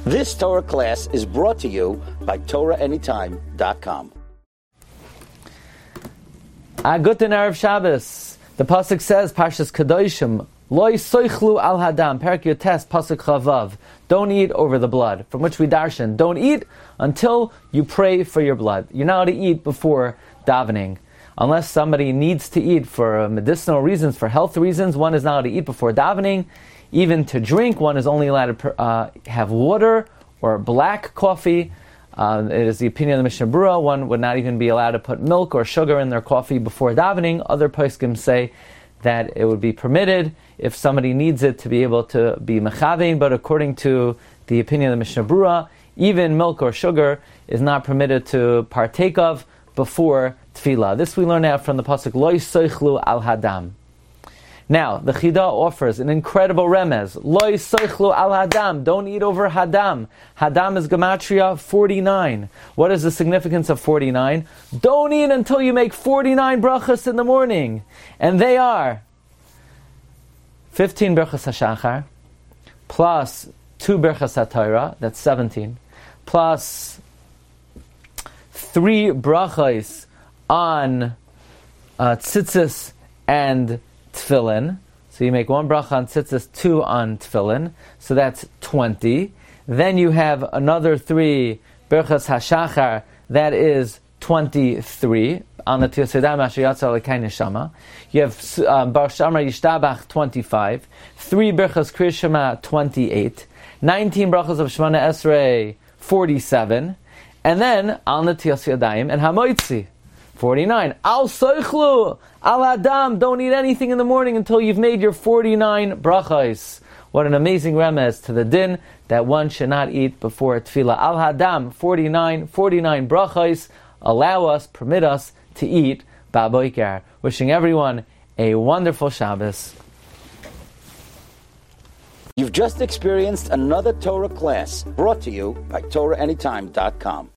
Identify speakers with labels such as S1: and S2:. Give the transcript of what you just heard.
S1: This Torah class is brought to you by TorahAnytime.com.
S2: Guten Erev Shabbos. The pasuk says, Parshas Kedoshim, Loi soichlu al hadam, Perek Yotes, pasuk Chavav. Don't eat over the blood. From which we darshan, don't eat until you pray for your blood. You're not allowed to eat before davening. Unless somebody needs to eat for medicinal reasons, for health reasons, one is not allowed to eat before davening. Even to drink, one is only allowed to have water or black coffee. It is the opinion of the Mishnah Berurah. One would not even be allowed to put milk or sugar in their coffee before davening. Other poskim say that it would be permitted if somebody needs it to be able to be mechavein. But according to the opinion of the Mishnah Berurah, even milk or sugar is not permitted to partake of before tefillah. This we learn out from the pasuk Lo soichlu al hadam. Now, the Chida offers an incredible remez. Lo soichlu al hadam. Don't eat over hadam. Hadam is gematria 49. What is the significance of 49? Don't eat until you make 49 brachas in the morning. And they are 15 brachas hashachar, plus 2 brachas haTorah, that's 17, plus 3 brachas on tzitzis and tefillin. So you make 1 bracha on tzitzis, 2 on tefillin. So that's 20. Then you have another 3 brachas hashachar, that is 23. On the Tiyosodam Asher Yatsa L'Kai Neshama. You have Bar Shamar Yishtabach 25. 3 brachas Kriyas Shema 28. 19 brachas of Shemona Esrei 47. And then Al Netilas Yadayim and Hamoitzi 49. Al soichlu al adam. Don't eat anything in the morning until you've made your 49 brachos. What an amazing remez to the din that one should not eat before tefillah. Al hadam, 49 brachos allow us, permit us to eat ba'boikar. Wishing everyone a wonderful Shabbos.
S1: You've just experienced another Torah class brought to you by TorahAnytime.com.